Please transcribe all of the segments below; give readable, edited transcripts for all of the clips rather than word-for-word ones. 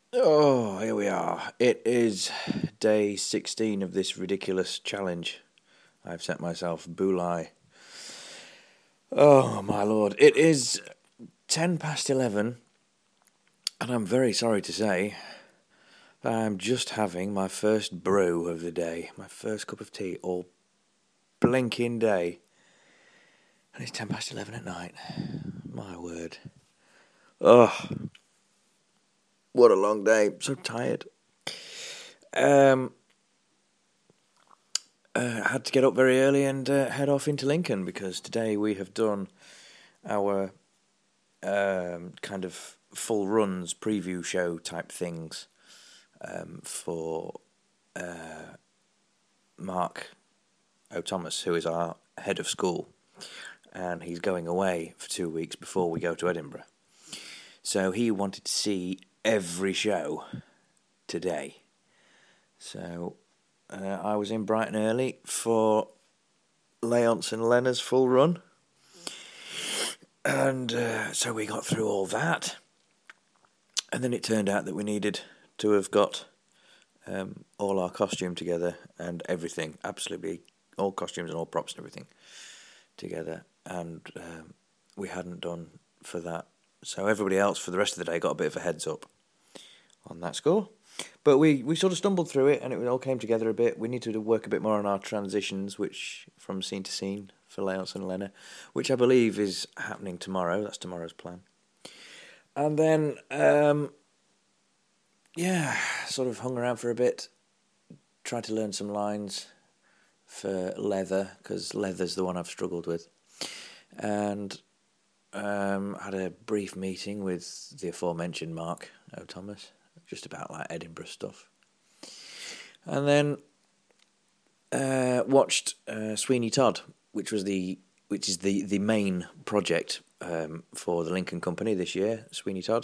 Oh, here we are. It is day 16 of this ridiculous challenge I've set myself, Bulai. Oh, my lord. It is 10 past 11, and I'm very sorry to say that I'm just having my first brew of the day, my first cup of tea all blinking day. And it's 10 past 11 at night. My word. Oh, what a long day. So tired. Had to get up very early and head off into Lincoln because today we have done our kind of full runs preview show type things for Mark O'Thomas, who is our head of school, and he's going away for 2 weeks before we go to Edinburgh. So he wanted to see every show today. So I was in Brighton early for Leonce and Lena's full run. And so we got through all that. And then it turned out that we needed to have got all our costume together and everything. Absolutely all costumes and all props and everything together. And we hadn't done for that. So everybody else for the rest of the day got a bit of a heads up on that score. But we sort of stumbled through it, and it all came together a bit. We needed to work a bit more on our transitions, which from scene to scene for Leonce and Lena, which I believe is happening tomorrow. That's tomorrow's plan. And then, sort of hung around for a bit, tried to learn some lines for Leather, because Leather's the one I've struggled with. And had a brief meeting with the aforementioned Mark O'Thomas, just about like Edinburgh stuff, and then watched Sweeney Todd, which is the main project for the Lincoln Company this year. Sweeney Todd.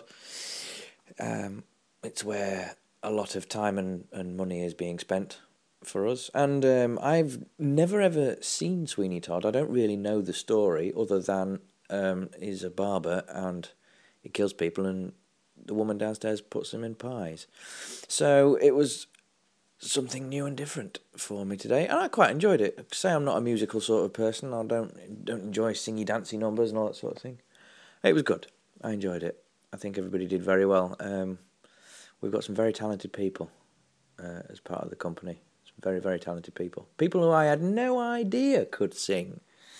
It's where a lot of time and money is being spent for us, and I've never ever seen Sweeney Todd. I don't really know the story other than he's a barber and he kills people and the woman downstairs puts them in pies. So it was something new and different for me today, and I quite enjoyed it. Say I'm not a musical sort of person. I don't enjoy singy, dancey numbers and all that sort of thing. It was good. I enjoyed it. I think everybody did very well. We've got some very talented people as part of the company. Some very, very talented people. People who I had no idea could sing.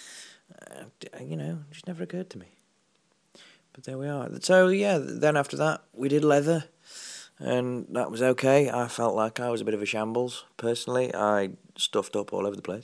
Just never occurred to me. But there we are. So, yeah, then after that, we did Leather, and that was okay. I felt like I was a bit of a shambles, personally. I stuffed up all over the place.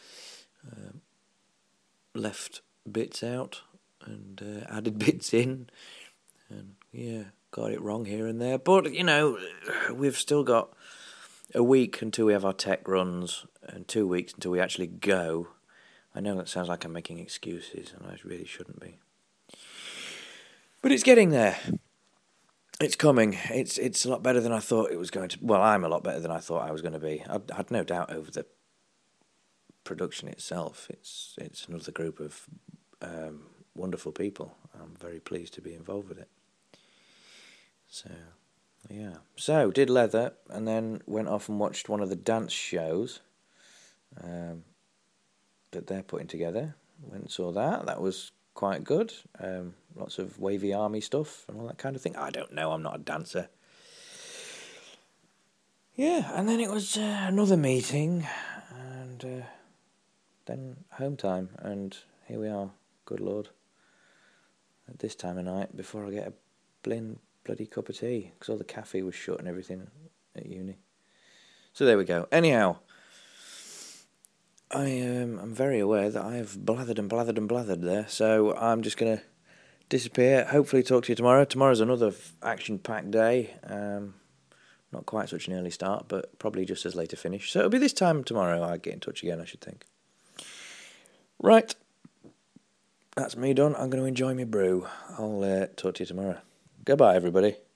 Left bits out and added bits in, and, got it wrong here and there. But, we've still got a week until we have our tech runs, and 2 weeks until we actually go. I know that sounds like I'm making excuses, and I really shouldn't be. But it's getting there. It's coming. It's a lot better than I thought it was going to. Well, I'm a lot better than I thought I was going to be. I had no doubt over the production itself. It's another group of wonderful people. I'm very pleased to be involved with it. So, yeah. So, did Leather, and then went off and watched one of the dance shows that they're putting together. Went and saw that. That was quite good. Lots of wavy army stuff and all that kind of thing. I don't know, I'm not a dancer. Yeah, and then it was another meeting, and then home time, and here we are, good lord, at this time of night, before I get a bloody cup of tea, because all the cafe was shut and everything at uni. So there we go. Anyhow, I'm very aware that I have blathered and blathered and blathered there, so I'm just going to disappear. Hopefully talk to you tomorrow. Tomorrow's another action-packed day. Not quite such an early start, but probably just as late a finish. So it'll be this time tomorrow I'll get in touch again, I should think. Right. That's me done. I'm going to enjoy my brew. I'll talk to you tomorrow. Goodbye, everybody.